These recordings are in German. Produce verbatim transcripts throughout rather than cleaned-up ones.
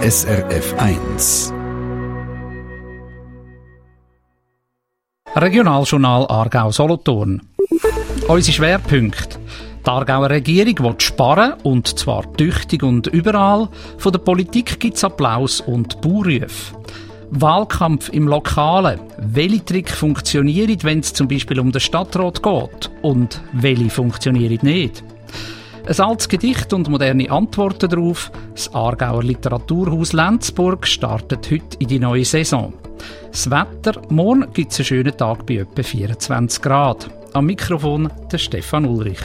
S R F eins. Regionaljournal Aargau-Solothurn. Unsere Schwerpunkte. Die Aargauer Regierung will sparen, und zwar tüchtig und überall. Von der Politik gibt es Applaus und Buhrufe. Wahlkampf im Lokalen. Welche Tricks funktionieren, wenn es zum Beispiel um den Stadtrat geht? Und welche funktionieren nicht? Ein altes Gedicht und moderne Antworten darauf. Das Aargauer Literaturhaus Lenzburg startet heute in die neue Saison. Das Wetter: morgen gibt es einen schönen Tag bei etwa vierundzwanzig Grad. Am Mikrofon der Stefan Ulrich.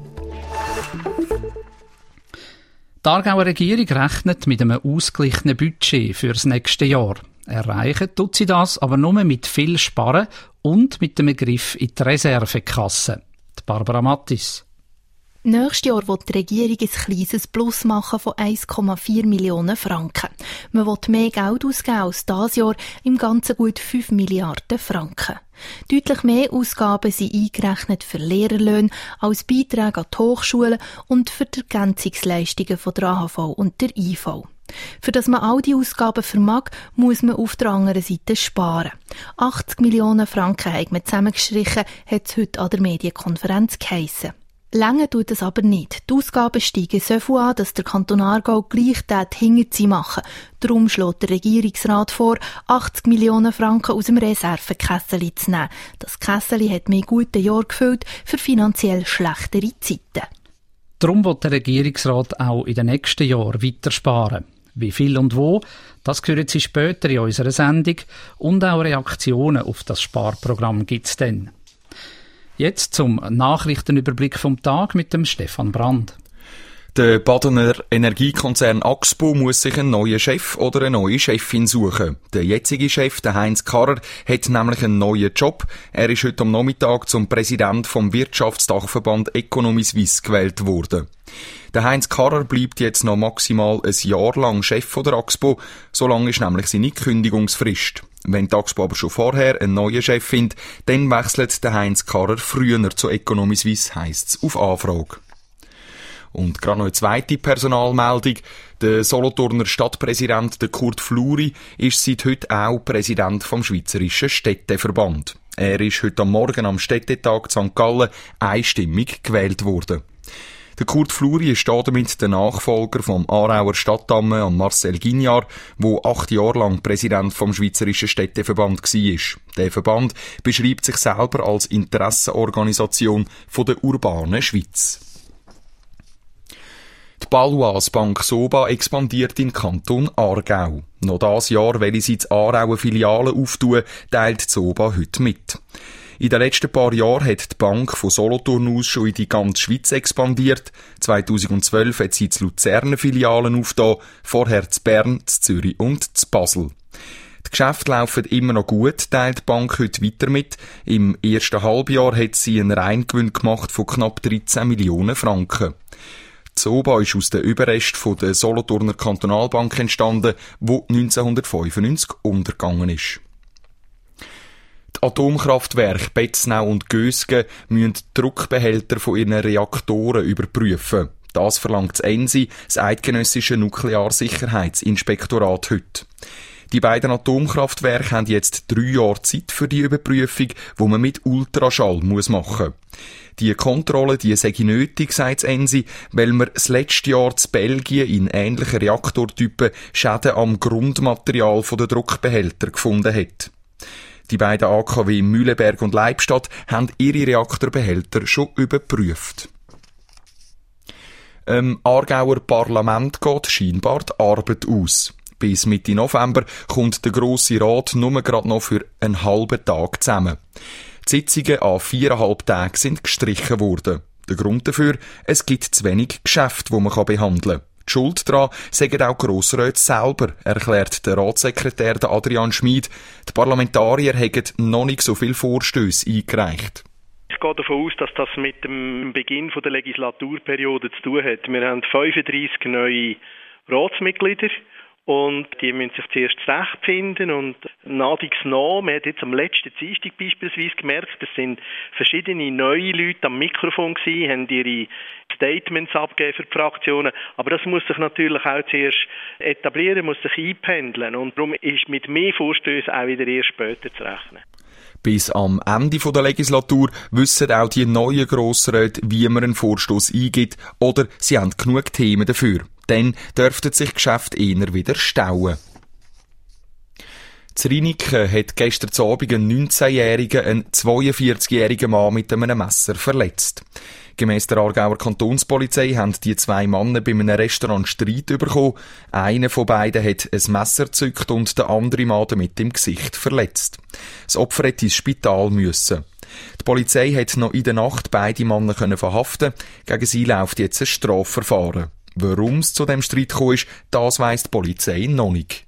Die Aargauer Regierung rechnet mit einem ausgeglichenen Budget für das nächste Jahr. Erreichen tut sie das aber nur mit viel Sparen und mit dem Griff in die Reservekasse. Die Barbara Mattis. Nächstes Jahr will die Regierung ein kleines Plus machen von eins Komma vier Millionen Franken. Man will mehr Geld ausgeben als dieses Jahr, im Ganzen gut fünf Milliarden Franken. Deutlich mehr Ausgaben sind eingerechnet für Lehrerlöhne, als Beiträge an die Hochschulen und für die Ergänzungsleistungen von der A H V und der I V. Für dass man all die Ausgaben vermag, muss man auf der anderen Seite sparen. achtzig Millionen Franken haben wir zusammengestrichen, hat es heute an der Medienkonferenz geheissen. Lange tut es aber nicht. Die Ausgaben steigen so viel an, dass der Kanton Aargau gleich das hinterher machen. Darum schlägt der Regierungsrat vor, achtzig Millionen Franken aus dem Reservekesseli zu nehmen. Das Kesseli hat mehr gute Jahre gefüllt für finanziell schlechtere Zeiten. Darum will der Regierungsrat auch in den nächsten Jahren weiter sparen. Wie viel und wo, das hören Sie später in unserer Sendung. Und auch Reaktionen auf das Sparprogramm gibt es dann. Jetzt zum Nachrichtenüberblick vom Tag mit dem Stefan Brand. Der Badener Energiekonzern Axpo muss sich einen neuen Chef oder eine neue Chefin suchen. Der jetzige Chef, der Heinz Karrer, hat nämlich einen neuen Job. Er ist heute am Nachmittag zum Präsident vom Wirtschaftsdachverband Economy Suisse gewählt worden. Der Heinz Karrer bleibt jetzt noch maximal ein Jahr lang Chef der Axpo. So lang ist nämlich seine Kündigungsfrist. Wenn die Axpo aber schon vorher einen neuen Chef findet, dann wechselt der Heinz Karrer früher zu Economy Suisse, heisst's auf Anfrage. Und gerade noch eine zweite Personalmeldung. Der Solothurner Stadtpräsident, der Kurt Fluri, ist seit heute auch Präsident vom Schweizerischen Städteverband. Er ist heute am Morgen am Städtetag Sankt Gallen einstimmig gewählt worden. Der Kurt Fluri ist damit der Nachfolger vom Aarauer Stadtamme an Marcel Guignard, der acht Jahre lang Präsident vom Schweizerischen Städteverband war. Der Verband beschreibt sich selber als Interessenorganisation von der urbanen Schweiz. Die Baloise Bank Soba expandiert in Kanton Aargau. Noch dieses Jahr will sie in Aarau Filialen auftun, teilt die Soba heute mit. In den letzten paar Jahren hat die Bank von Solothurn aus schon in die ganze Schweiz expandiert. zweitausendzwölf hat sie die Luzerner Filialen aufgetan, vorher zu Bern, zu Zürich und zu Basel. Die Geschäfte laufen immer noch gut, teilt die Bank heute weiter mit. Im ersten Halbjahr hat sie einen Reingewinn gemacht von knapp dreizehn Millionen Franken. Die Soba ist aus den Überresten der Solothurner Kantonalbank entstanden, die neunzehnhundertfünfundneunzig untergegangen ist. Die Atomkraftwerke Betznau und Gösgen müssen die Druckbehälter von ihren Reaktoren überprüfen. Das verlangt das E N S I, das Eidgenössische Nuklearsicherheitsinspektorat, heute. Die beiden Atomkraftwerke haben jetzt drei Jahre Zeit für die Überprüfung, die man mit Ultraschall machen muss. Die Kontrolle, die sei nötig, sagt das E N S I, weil man das letzte Jahr in Belgien in ähnlichen Reaktortypen Schäden am Grundmaterial der Druckbehälter gefunden hat. Die beiden A K W Mühleberg und Leibstadt haben ihre Reaktorbehälter schon überprüft. Im Aargauer Parlament geht scheinbar die Arbeit aus. Bis Mitte November kommt der Grosse Rat nur gerade noch für einen halben Tag zusammen. Die Sitzungen an viereinhalb Tagen sind gestrichen worden. Der Grund dafür: es gibt zu wenig Geschäfte, die man behandeln kann. Die Schuld daran sagen auch die Grossräte selber, erklärt der Ratssekretär Adrian Schmid. Die Parlamentarier haben noch nicht so viele Vorstösse eingereicht. Ich gehe davon aus, dass das mit dem Beginn der Legislaturperiode zu tun hat. Wir haben fünfunddreissig neue Ratsmitglieder Und die müssen sich zuerst zurechtfinden und nadix nach. Man hat jetzt am letzten Dienstag beispielsweise gemerkt, es sind verschiedene neue Leute am Mikrofon gewesen, haben ihre Statements abgegeben für die Fraktionen. Aber das muss sich natürlich auch zuerst etablieren, muss sich einpendeln. Und darum ist mit mehr Vorstößen auch wieder erst später zu rechnen. Bis am Ende der Legislatur wissen auch die neuen Grossräte, wie man einen Vorstoss eingibt, oder sie haben genug Themen dafür. Dann dürften sich Geschäfte eher wieder stauen. In Riniken hat gestern Abend ein neunzehnjähriger einen zweiundvierzigjährigen Mann mit einem Messer verletzt. Gemäss der Aargauer Kantonspolizei haben die zwei Männer bei einem Restaurant Streit bekommen. Einer von beiden hat ein Messer gezückt und der andere Mann damit im Gesicht verletzt. Das Opfer hätte ins Spital müssen. Die Polizei hat noch in der Nacht beide Männer verhaften. Gegen sie läuft jetzt ein Strafverfahren. Warum es zu dem Streit gekommen ist, das weiss die Polizei noch nicht.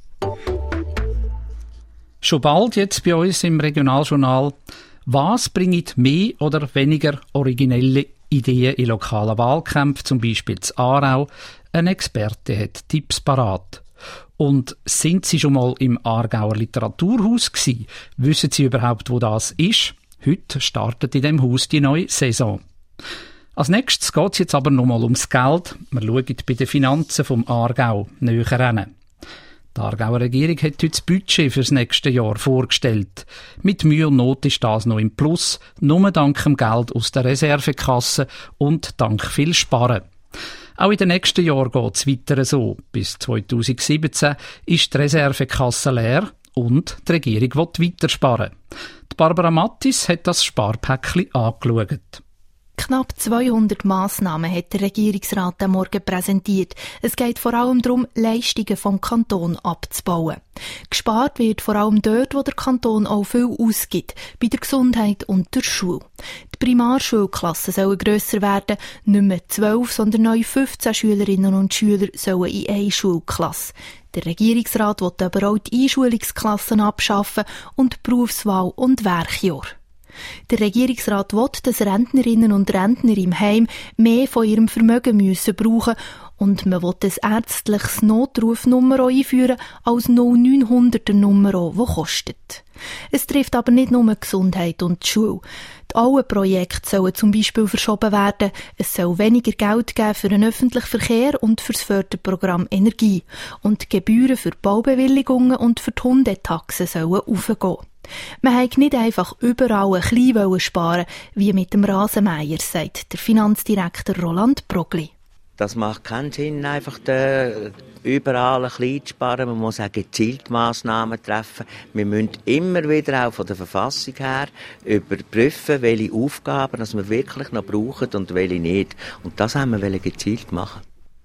Schon bald jetzt bei uns im Regionaljournal. Was bringt mehr oder weniger originelle Ideen in lokalen Wahlkämpfen, zum Beispiel in Aarau? Ein Experte hat Tipps parat. Und sind Sie schon mal im Aargauer Literaturhaus gewesen? Wissen Sie überhaupt, wo das ist? Heute startet in dem Haus die neue Saison. Als nächstes geht es jetzt aber nochmal ums Geld. Wir schauen bei den Finanzen vom Aargau näher hin. Die Aargauer Regierung hat heute das Budget für das nächste Jahr vorgestellt. Mit Mühe und Not ist das noch im Plus, nur dank dem Geld aus der Reservekasse und dank viel Sparen. Auch in den nächsten Jahren geht es weiter so. Bis zweitausendsiebzehn ist die Reservekasse leer und die Regierung will weiter sparen. Die Barbara Mattis hat das Sparpäckchen angeschaut. Knapp zweihundert Massnahmen hat der Regierungsrat am Morgen präsentiert. Es geht vor allem darum, Leistungen vom Kanton abzubauen. Gespart wird vor allem dort, wo der Kanton auch viel ausgibt, bei der Gesundheit und der Schule. Die Primarschulklassen sollen grösser werden, nicht mehr zwölf, sondern neu fünfzehn Schülerinnen und Schüler sollen in eine Schulklasse. Der Regierungsrat will aber auch die Einschulungsklassen abschaffen und die Berufswahl und Werkjahr. Der Regierungsrat will, dass Rentnerinnen und Rentner im Heim mehr von ihrem Vermögen müssen brauchen und man will ein ärztliches Notrufnummer einführen als null neunhunderter Nummer, die kostet. Es trifft aber nicht nur die Gesundheit und die Schule. Die alten Projekte sollen zum Beispiel verschoben werden. Es soll weniger Geld geben für den öffentlichen Verkehr und für das Förderprogramm Energie. Und die Gebühren für die Baubewilligungen und für die Hundetaxen sollen aufgehen. Man wollte nicht einfach überall ein bisschen sparen, wie mit dem Rasenmäher, sagt der Finanzdirektor Roland Brogli. Das macht keinen Sinn, einfach de, überall ein bisschen zu sparen. Man muss auch gezielt Massnahmen treffen. Wir müssen immer wieder auch von der Verfassung her überprüfen, welche Aufgaben dass wir wirklich noch brauchen und welche nicht. Und das haben wir gezielt machen.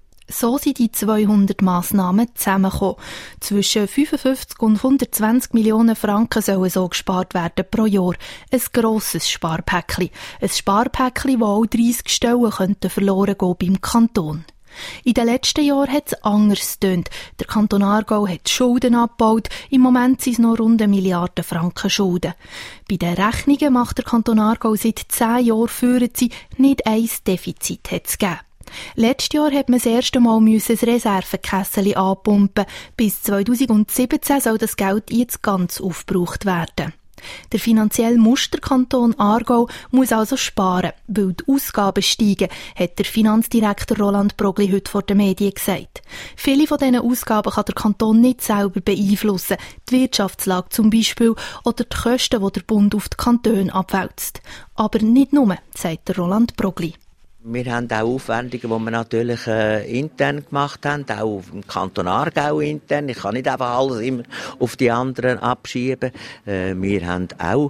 So sind die zweihundert Massnahmen zusammengekommen. Zwischen fünfundfünfzig und hundertzwanzig Millionen Franken sollen so gespart werden pro Jahr. Ein grosses Sparpäckchen. Ein Sparpäckchen, wo auch dreissig Stellen könnten verloren gehen beim Kanton. In den letzten Jahren hat es anders getönt. Der Kanton Aargau hat Schulden abgebaut. Im Moment sind es noch rund eine Milliarde Franken Schulden. Bei den Rechnungen macht der Kanton Aargau seit zehn Jahren führen sie nicht ein Defizit hat es gegeben. Letztes Jahr hat man das erste Mal ein Reservekessel anpumpen. Bis zweitausendsiebzehn soll das Geld jetzt ganz aufgebraucht werden. Der finanzielle Musterkanton Aargau muss also sparen, weil die Ausgaben steigen, hat der Finanzdirektor Roland Brogli heute vor den Medien gesagt. Viele von diesen Ausgaben kann der Kanton nicht selber beeinflussen, die Wirtschaftslage zum Beispiel oder die Kosten, die der Bund auf die Kantone abwälzt. Aber nicht nur, sagt der Roland Brogli. Wir haben auch Aufwendungen, die wir natürlich äh, intern gemacht haben, auch im Kanton Aargau intern. Ich kann nicht einfach alles immer auf die anderen abschieben. Äh, wir haben auch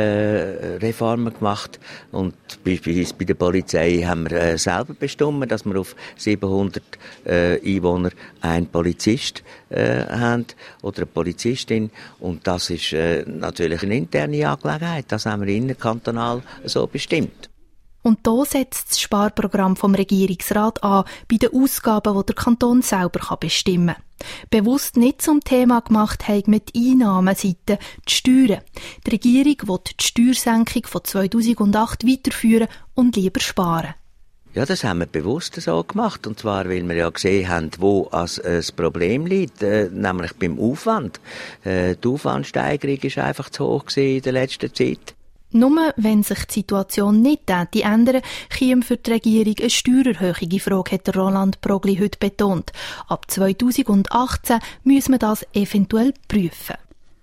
äh, Reformen gemacht und beispielsweise bei der Polizei haben wir äh, selber bestimmt, dass wir auf siebenhundert äh, Einwohner einen Polizist äh, haben oder eine Polizistin und das ist äh, natürlich eine interne Angelegenheit. Das haben wir innerkantonal so bestimmt. Und da setzt das Sparprogramm vom Regierungsrat an, bei den Ausgaben, die der Kanton selber bestimmen kann. Bewusst nicht zum Thema gemacht haben mit Einnahmenseite die Steuern. Die Regierung will die Steuersenkung von zweitausendacht weiterführen und lieber sparen. Ja, das haben wir bewusst so gemacht. Und zwar, weil wir ja gesehen haben, wo das Problem liegt, äh, nämlich beim Aufwand. Äh, die Aufwandsteigerung war einfach zu hoch in der letzten Zeit. Nur wenn sich die Situation nicht ändern, käme für die Regierung eine Steuererhöhung in Frage, hat Roland Progli heute betont. Ab zweitausendachtzehn müsse man das eventuell prüfen.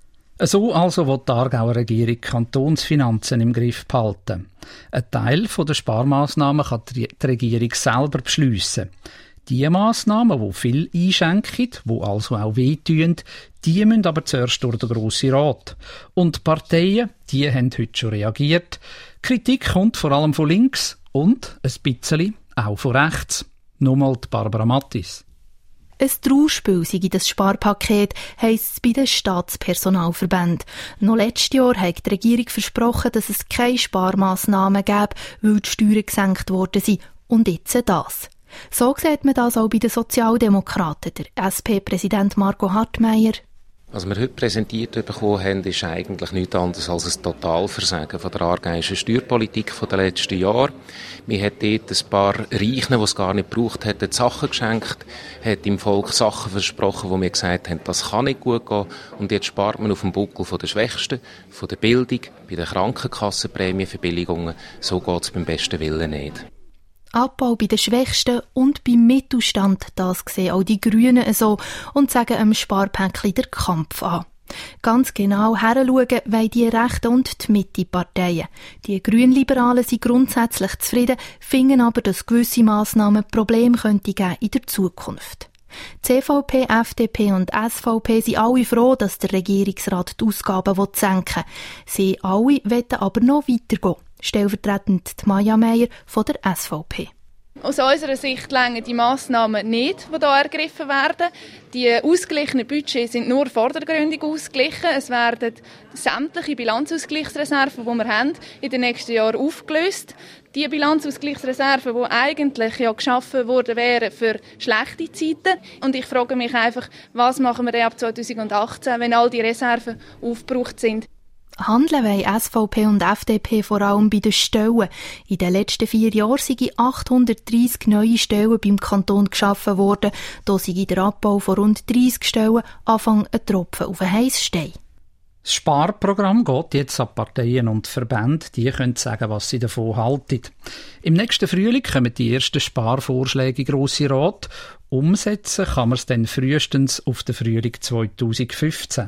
So also will die Aargauer Regierung Kantonsfinanzen im Griff behalten. Ein Teil der Sparmaßnahmen kann die Regierung selber beschliessen. Die Massnahmen, die viel einschenken, die also auch wehtun, die müssen aber zuerst durch den Grossen Rat. Und die Parteien, die haben heute schon reagiert. Kritik kommt vor allem von links und ein bisschen auch von rechts. Nochmal die Barbara Mattis. Ein Trauerspiel sei das Sparpaket, heisst es bei den Staatspersonalverbänden. Noch letztes Jahr hat die Regierung versprochen, dass es keine Sparmassnahmen gäbe, weil die Steuern gesenkt worden sind. Und jetzt das. So sieht man das auch bei den Sozialdemokraten. Der S P-Präsident Marco Hartmeier. Was wir heute präsentiert bekommen haben, ist eigentlich nichts anderes als ein Totalversagen von der aargauischen Steuerpolitik von den letzten Jahren. Man hat dort ein paar Reichen, die es gar nicht gebraucht hätten, Sachen geschenkt, hat im Volk Sachen versprochen, wo wir gesagt haben, das kann nicht gut gehen. Und jetzt spart man auf dem Buckel von den Schwächsten, von der Bildung, bei den Krankenkassenprämienverbilligungen. So geht es beim besten Willen nicht. Abbau bei den Schwächsten und beim Mittelstand, das sehen auch die Grünen so und sagen einem Sparpäckchen den Kampf an. Ganz genau heranschauen wollen die Rechten und die Mitte-Parteien. Die Grünliberalen sind grundsätzlich zufrieden, finden aber, dass gewisse Massnahmen Probleme könnte geben in der Zukunft. C V P, F D P und S V P sind alle froh, dass der Regierungsrat die Ausgaben senken will. Sie alle wollen aber noch weitergehen. Stellvertretend die Maja Meier von der S V P. Aus unserer Sicht reichen die Massnahmen nicht, die hier ergriffen werden. Die ausgeglichenen Budgets sind nur vordergründig ausgeglichen. Es werden sämtliche Bilanzausgleichsreserven, die wir haben, in den nächsten Jahren aufgelöst. Die Bilanzausgleichsreserven, die eigentlich ja geschaffen worden wären für schlechte Zeiten. Und ich frage mich einfach, was machen wir ab zweitausendachtzehn, wenn all die Reserven aufgebraucht sind? Handeln wollen S V P und F D P vor allem bei den Stellen. In den letzten vier Jahren sind achthundertdreissig neue Stellen beim Kanton geschaffen worden. Da sei der Abbau von rund dreissig Stellen Anfang ein Tropfen auf einen Heissstein. Das Sparprogramm geht jetzt an Parteien und Verbände. Die können sagen, was sie davon halten. Im nächsten Frühling kommen die ersten Sparvorschläge in den Grossen Rat. Umsetzen kann man es dann frühestens auf den Frühling zweitausendfünfzehn.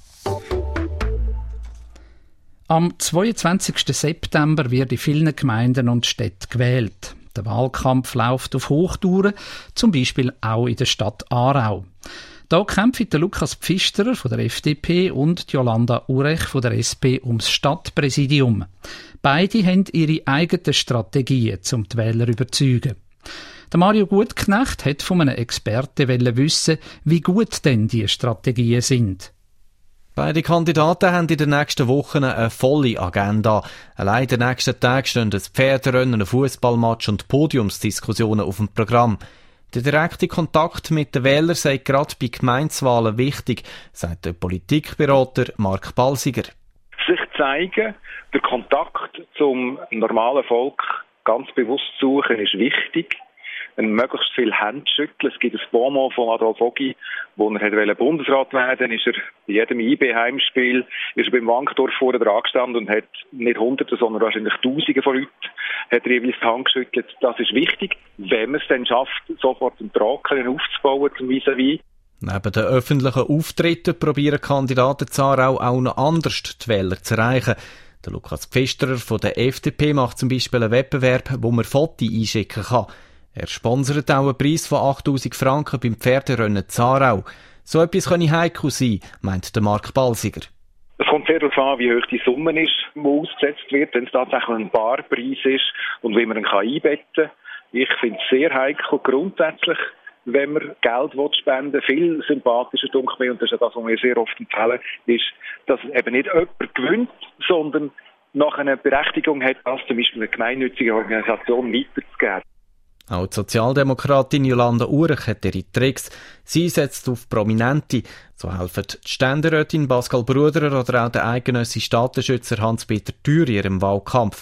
Am zweiundzwanzigsten September wird in vielen Gemeinden und Städten gewählt. Der Wahlkampf läuft auf Hochtouren, zum Beispiel auch in der Stadt Aarau. Da kämpfen Lukas Pfisterer von der F D P und Jolanda Urech von der S P ums Stadtpräsidium. Beide haben ihre eigenen Strategien, um die Wähler zu überzeugen. Der Mario Gutknecht hat von einem Experten wissen, wie gut denn diese Strategien sind. Beide Kandidaten haben in den nächsten Wochen eine volle Agenda. Allein in den nächsten Tagen stehen ein Pferderennen, ein Fußballmatch und Podiumsdiskussionen auf dem Programm. Der direkte Kontakt mit den Wählern sei gerade bei Gemeindewahlen wichtig, sagt der Politikberater Mark Balsiger. Sich zeigen, der Kontakt zum normalen Volk ganz bewusst suchen, ist wichtig. Möglichst viel Hände schütteln. Es gibt ein Bonmot von Adolf Ogi, wo er Bundesrat werden wollte, ist er bei jedem I B-Heimspiel ist er beim Wankdorf vorne dran gestanden und hat nicht Hunderte, sondern wahrscheinlich Tausende von Leuten hat er jeweils die Hand geschüttelt. Das ist wichtig, wenn man es dann schafft, sofort einen Trockenen aufzubauen zum Vis-à-vis. Neben den öffentlichen Auftritten probieren Kandidaten zu Aarau auch noch anders die Wähler zu erreichen. Der Lukas Pfisterer von der F D P macht zum Beispiel einen Wettbewerb, wo man Fotos einschicken kann. Er sponsert auch einen Preis von achttausend Franken beim Pferderennen Aarau. So etwas könne heikel sein, meint der Mark Balsiger. Es kommt sehr darauf an, wie hoch die Summe ist, die ausgesetzt wird, wenn es tatsächlich ein Barpreis ist und wie man ihn einbetten kann. Ich finde es sehr heikel grundsätzlich, wenn man Geld spenden will. Viel sympathischer, denke ich, und das ist das, was wir sehr oft empfehlen, ist, dass eben nicht jemand gewinnt, sondern nach einer Berechtigung hat, das zum Beispiel eine gemeinnützige Organisation weiterzugeben. Auch die Sozialdemokratin Jolanda Urech hat ihre Tricks. Sie setzt auf Prominente. So helfen die Ständerätin Pascal Bruderer oder auch der eidgenössische Staatenschützer Hans-Peter Thür in ihrem Wahlkampf.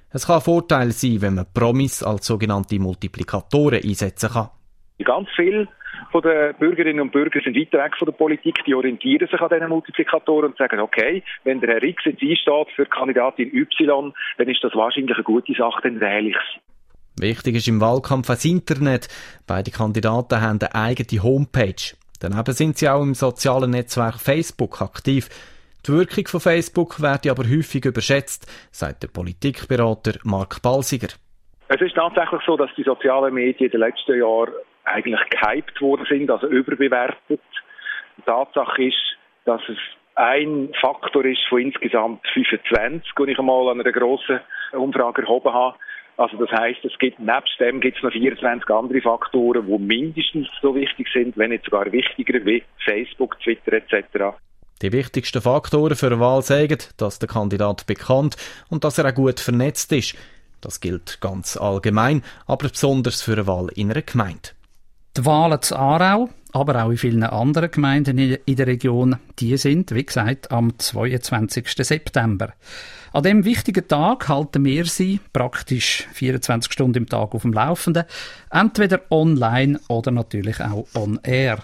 Es kann ein Vorteil sein, wenn man Promis als sogenannte Multiplikatoren einsetzen kann. Ganz viele von den Bürgerinnen und Bürger sind weit weg von der Politik, die orientieren sich an diesen Multiplikatoren und sagen, okay, wenn der Herr X jetzt einsteht für Kandidatin Y, dann ist das wahrscheinlich eine gute Sache, dann wähle ich es. Wichtig ist im Wahlkampf das Internet. Beide Kandidaten haben eine eigene Homepage. Daneben sind sie auch im sozialen Netzwerk Facebook aktiv. Die Wirkung von Facebook wird aber häufig überschätzt, sagt der Politikberater Mark Balsiger. Es ist tatsächlich so, dass die sozialen Medien in den letzten Jahren eigentlich gehypt worden sind, also überbewertet. Die Tatsache ist, dass es ein Faktor ist von insgesamt fünfundzwanzig, den ich einmal an einer grossen Umfrage erhoben habe. Also das heisst, es gibt nebst dem gibt es noch vierundzwanzig andere Faktoren, die mindestens so wichtig sind, wenn nicht sogar wichtiger, wie Facebook, Twitter et cetera. Die wichtigsten Faktoren für eine Wahl sagen, dass der Kandidat bekannt und dass er auch gut vernetzt ist. Das gilt ganz allgemein, aber besonders für eine Wahl in einer Gemeinde. Die Wahlen zu Aarau, aber auch in vielen anderen Gemeinden in der Region, die sind, wie gesagt, am zweiundzwanzigsten September. An diesem wichtigen Tag halten wir sie praktisch vierundzwanzig Stunden im Tag auf dem Laufenden, entweder online oder natürlich auch on air.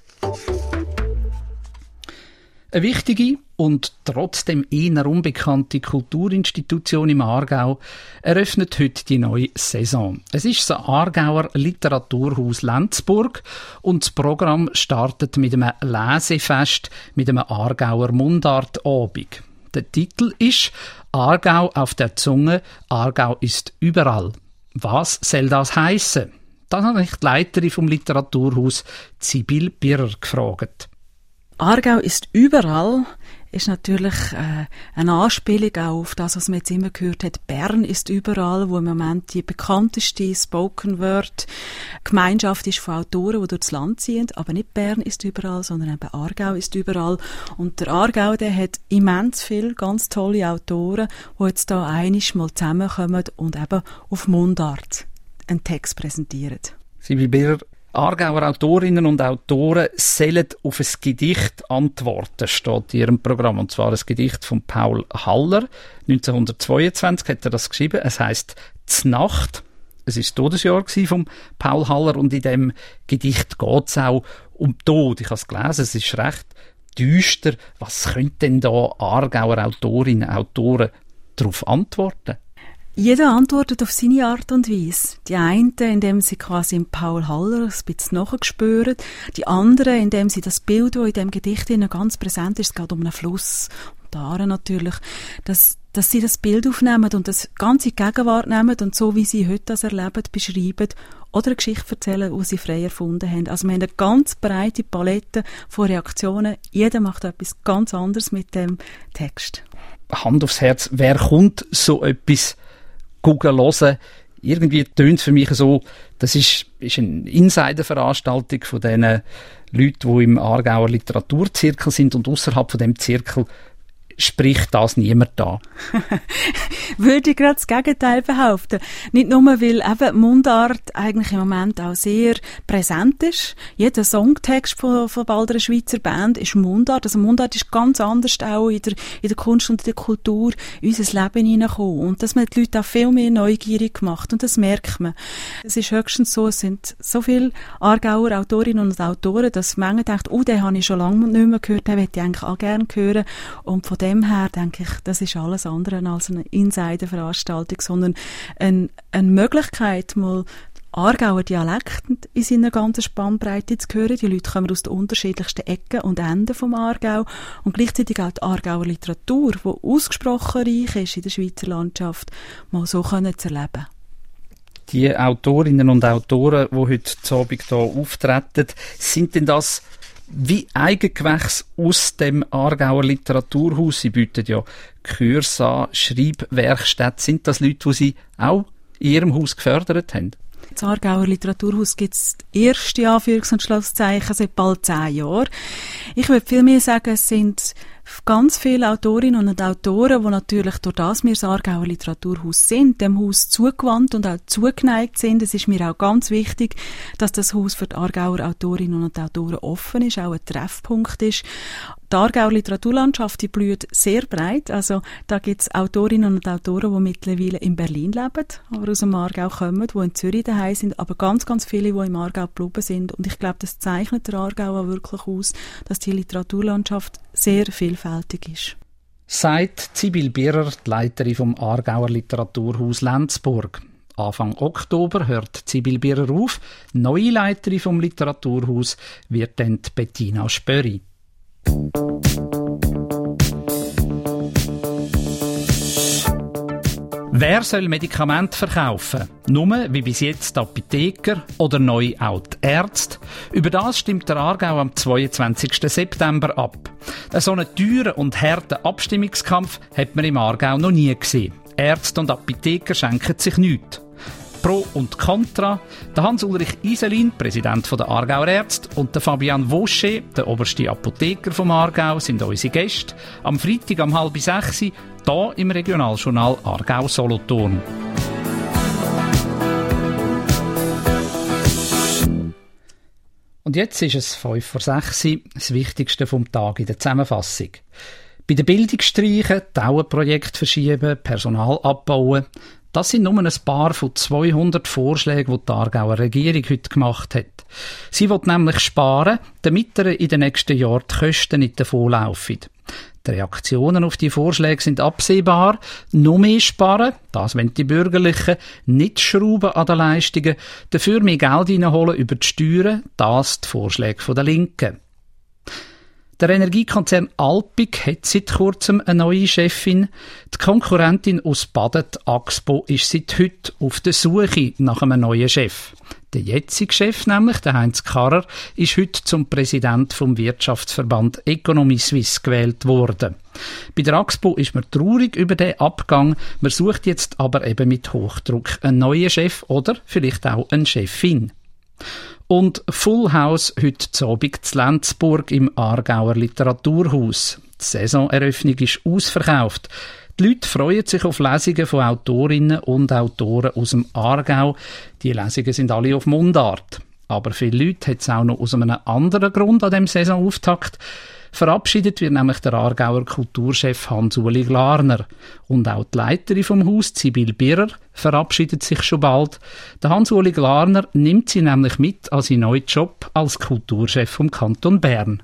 Eine wichtige und trotzdem eher unbekannte Kulturinstitution im Aargau eröffnet heute die neue Saison. Es ist das Aargauer Literaturhaus Lenzburg und das Programm startet mit einem Lesefest mit einem Aargauer Mundartabend. Der Titel ist «Aargau auf der Zunge, Aargau ist überall». Was soll das heissen? Das habe ich die Leiterin vom Literaturhaus Sibyl Birrer gefragt. Aargau ist überall ist natürlich äh, eine Anspielung auch auf das, was man jetzt immer gehört hat. Bern ist überall, wo im Moment die bekannteste Spoken Word Gemeinschaft ist von Autoren, die durchs Land ziehen. Aber nicht Bern ist überall, sondern eben Aargau ist überall. Und der Aargau, der hat immens viele ganz tolle Autoren, die jetzt da einmal mal zusammenkommen und eben auf Mundart einen Text präsentieren. Sibyl Birrer, Aargauer Autorinnen und Autoren sollen auf ein Gedicht antworten, steht in ihrem Programm. Und zwar ein Gedicht von Paul Haller. neunzehnhundertzweiundzwanzig hat er das geschrieben. Es heisst «Znacht». Es war das Todesjahr von Paul Haller und in dem Gedicht geht es auch um Tod. Ich habe es gelesen, es ist recht düster. Was könnten denn da Aargauer Autorinnen und Autoren darauf antworten? Jeder antwortet auf seine Art und Weise. Die einen, indem sie quasi im Paul Haller ein bisschen nachspüren. Die anderen, indem sie das Bild, das in dem Gedicht ganz präsent ist, es geht um einen Fluss, um die Aare natürlich, dass, dass sie das Bild aufnehmen und das ganze Gegenwart nehmen und so, wie sie heute das erleben, beschreiben oder eine Geschichte erzählen, die sie frei erfunden haben. Also wir haben eine ganz breite Palette von Reaktionen. Jeder macht etwas ganz anderes mit dem Text. Hand aufs Herz, wer kommt so etwas Google hören? Irgendwie tönt es für mich so, das ist, ist eine Insider-Veranstaltung von diesen Leuten, die im Aargauer Literaturzirkel sind und außerhalb von dem Zirkel spricht das niemand an. Würde ich gerade das Gegenteil behaupten. Nicht nur, weil eben Mundart eigentlich im Moment auch sehr präsent ist. Jeder Songtext von, von bald einer Schweizer Band ist Mundart. Also Mundart ist ganz anders auch in der, in der Kunst und in der Kultur in unser Leben hineingekommen. Und das hat die Leute auch viel mehr neugierig gemacht. Und das merkt man. Es ist höchstens so, es sind so viele Aargauer Autorinnen und Autoren, dass manche denken, oh, den habe ich schon lange nicht mehr gehört, den möchte ich eigentlich auch gerne hören. Und von dem her denke ich, das ist alles andere als eine Insider-Veranstaltung, sondern eine, eine Möglichkeit, mal Aargauer Dialekt in seiner ganzen Spannbreite zu hören. Die Leute kommen aus den unterschiedlichsten Ecken und Enden vom Aargau und gleichzeitig auch die Aargauer Literatur, die ausgesprochen reich ist in der Schweizer Landschaft, mal so können zu erleben. Die Autorinnen und Autoren, die heute Abend hier auftreten, sind denn das wie Eigengewächs aus dem Aargauer Literaturhaus? Sie bieten ja Kurse an, Schreibwerkstätten. Sind das Leute, die Sie auch in Ihrem Haus gefördert haben? Das Aargauer Literaturhaus gibt es das erste Anführungs- und Schlusszeichen seit bald zehn Jahren. Ich würde vielmehr sagen, es sind ganz viele Autorinnen und Autoren, die natürlich durch das wir das Aargauer Literaturhaus sind, dem Haus zugewandt und auch zugeneigt sind. Es ist mir auch ganz wichtig, dass das Haus für die Aargauer Autorinnen und Autoren offen ist, auch ein Treffpunkt ist. Die Aargauer Literaturlandschaft, die blüht sehr breit. Also da gibt es Autorinnen und Autoren, die mittlerweile in Berlin leben, aber aus dem Aargau kommen, die in Zürich daheim sind, aber ganz, ganz viele, die im Aargau geblieben sind. Und ich glaube, das zeichnet der Aargau auch wirklich aus, dass die Literaturlandschaft sehr vielfältig ist. Sagt Sibyl Birrer, die Leiterin vom Aargauer Literaturhaus Lenzburg. Anfang Oktober hört Sibyl Birrer auf. Neue Leiterin vom Literaturhaus wird dann Bettina Spöri. Wer soll Medikamente verkaufen? Nur wie bis jetzt die Apotheker oder neu auch die Ärzte? Über das stimmt der Aargau am zweiundzwanzigsten September ab. So einen teuren und harten Abstimmungskampf hat man im Aargau noch nie gesehen. Ärzte und Apotheker schenken sich nichts. Pro und Contra. Der Hans-Ulrich Iselin, Präsident der Aargauer Ärzte, und der Fabian Vaucher, der oberste Apotheker vom Aargau, sind unsere Gäste. Am Freitag um halb sechs, hier im Regionaljournal Aargau-Solothurn. Und jetzt ist es fünf vor sechs, das Wichtigste vom Tag in der Zusammenfassung. Bei den Bildungsstreichen, Dauerprojekte verschieben, Personal abbauen. Das sind nur ein paar von zweihundert Vorschlägen, die die Aargauer Regierung heute gemacht hat. Sie will nämlich sparen, damit ihr in den nächsten Jahren die Kosten nicht davonlaufen. Die Reaktionen auf die Vorschläge sind absehbar. Noch mehr sparen, das wollen die Bürgerlichen, nicht schrauben an den Leistungen, dafür mehr Geld reinholen über die Steuern, das die Vorschläge der Linken. Der Energiekonzern Alpiq hat seit kurzem eine neue Chefin. Die Konkurrentin aus Baden, die Axpo, ist seit heute auf der Suche nach einem neuen Chef. Der jetzige Chef, nämlich der Heinz Karrer, ist heute zum Präsident vom Wirtschaftsverband Economy Suisse gewählt worden. Bei der Axpo ist man traurig über den Abgang. Man sucht jetzt aber eben mit Hochdruck einen neuen Chef oder vielleicht auch eine Chefin. Und Full House heute zu Abend zu Lenzburg im Aargauer Literaturhaus. Die Saisoneröffnung ist ausverkauft. Die Leute freuen sich auf Lesungen von Autorinnen und Autoren aus dem Aargau. Die Lesungen sind alle auf Mundart. Aber viele Leute hat es auch noch aus einem anderen Grund an dem Saisonauftakt. Verabschiedet wird nämlich der Aargauer Kulturchef Hans-Uli Glarner. Und auch die Leiterin vom Haus, Sibyl Birrer, verabschiedet sich schon bald. Der Hans-Uli Glarner nimmt sie nämlich mit an seinen neuen Job als Kulturchef vom Kanton Bern.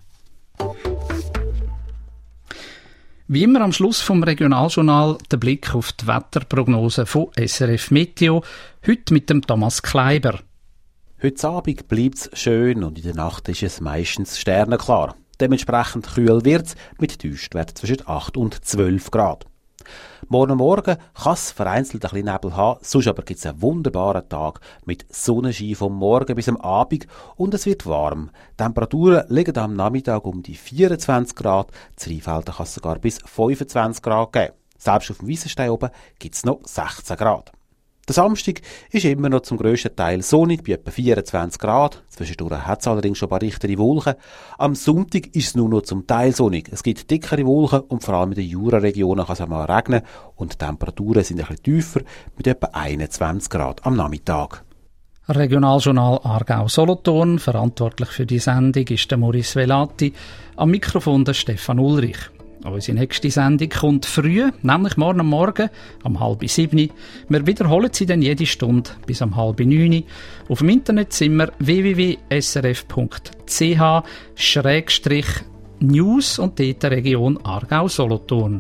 Wie immer am Schluss vom Regionaljournal der Blick auf die Wetterprognose von S R F Meteo, heute mit dem Thomas Kleiber. Heute Abend bleibt es schön und in der Nacht ist es meistens sternenklar. Dementsprechend kühl wird es mit Tiefstwerten zwischen acht und zwölf Grad. Morgen Morgen kann es vereinzelt ein bisschen Nebel haben, sonst aber gibt es einen wunderbaren Tag mit Sonnenschein vom Morgen bis am Abend und es wird warm. Die Temperaturen liegen am Nachmittag um die vierundzwanzig Grad, in Rheinfelden kann es sogar bis fünfundzwanzig Grad geben. Selbst auf dem Weissenstein oben gibt es noch sechzehn Grad. Der Samstag ist immer noch zum grössten Teil sonnig, bei etwa vierundzwanzig Grad. Zwischendurch hat es allerdings schon ein paar dichtere Wolken. Am Sonntag ist es nur noch zum Teil sonnig. Es gibt dickere Wolken und vor allem in den Jura-Regionen kann es auch mal regnen. Und die Temperaturen sind ein bisschen tiefer, mit etwa einundzwanzig Grad am Nachmittag. Regionaljournal Aargau-Solothurn. Verantwortlich für die Sendung ist der Maurice Velati. Am Mikrofon der Stefan Ulrich. Unsere nächste Sendung kommt früh, nämlich morgen am Morgen, um halb sieben. Wir wiederholen sie dann jede Stunde bis um halb neun. Auf dem Internet sind wir w w w punkt s r f punkt c h Schrägstrich News und dort Region Aargau-Solothurn.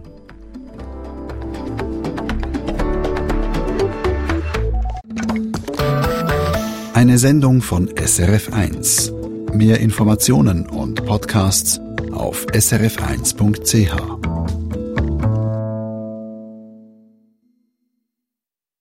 Eine Sendung von S R F eins. Mehr Informationen und Podcasts auf s r f eins punkt c h.